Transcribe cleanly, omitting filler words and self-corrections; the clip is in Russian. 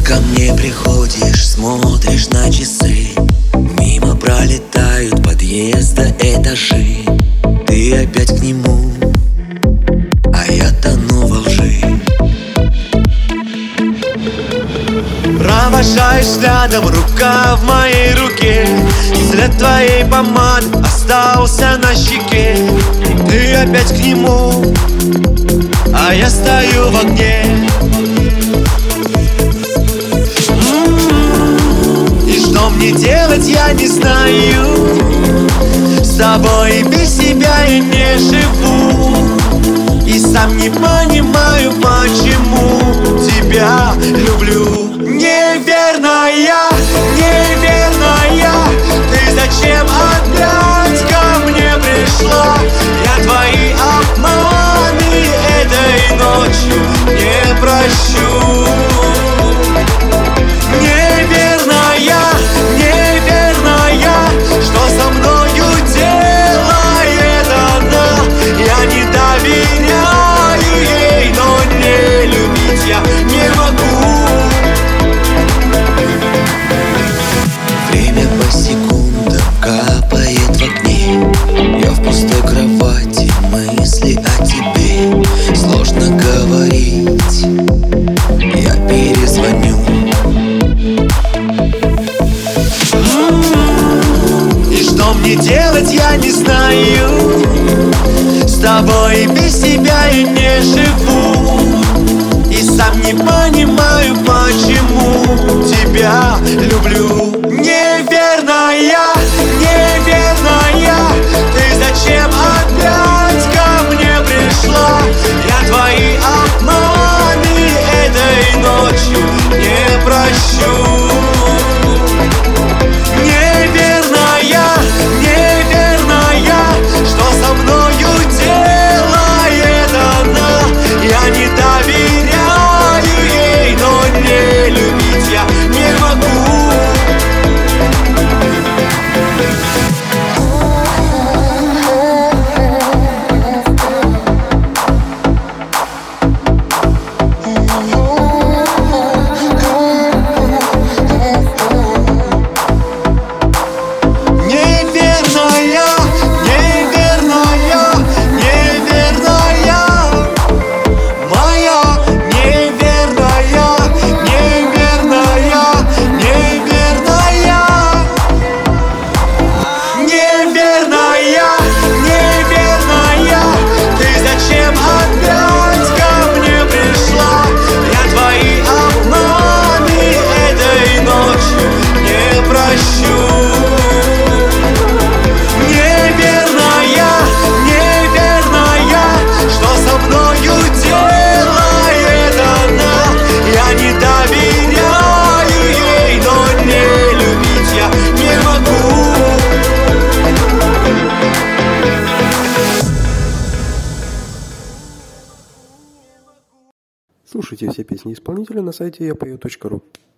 ко мне приходишь, смотришь на часы. Мимо пролетают подъезда этажи. Ты опять к нему, а я тону во лжи. Провожаю взглядом, рука в моей руке. След твоей помады остался на щеке. Ты опять к нему, а я стою в огне. И что мне делать, я не знаю. С тобой и без тебя я не живу. И сам не понимаю, почему тебя люблю. Неверная, неверная, ты зачем опять ко мне пришла? Я твои обманы этой ночью не прощу. Неверная, неверная, что со мною делает она? Я не доверяю ей, но не любить я не могу. Время по секундам капает в окне. Я в пустой кровати, мысли о тебе. Сложно говорить, я перезвоню. И что мне делать, я не знаю. С тобой и без тебя я не живу. И сам не понимаю, почему тебя люблю. Неверная, неверная, ты зачем опять ко мне пришла? Я твои обманы этой ночью не прощу. Неверная, неверная, что со мною делает она? Я не доверяю ей, но не любить я не могу. Слушайте все песни исполнителя на сайте yapою.ru.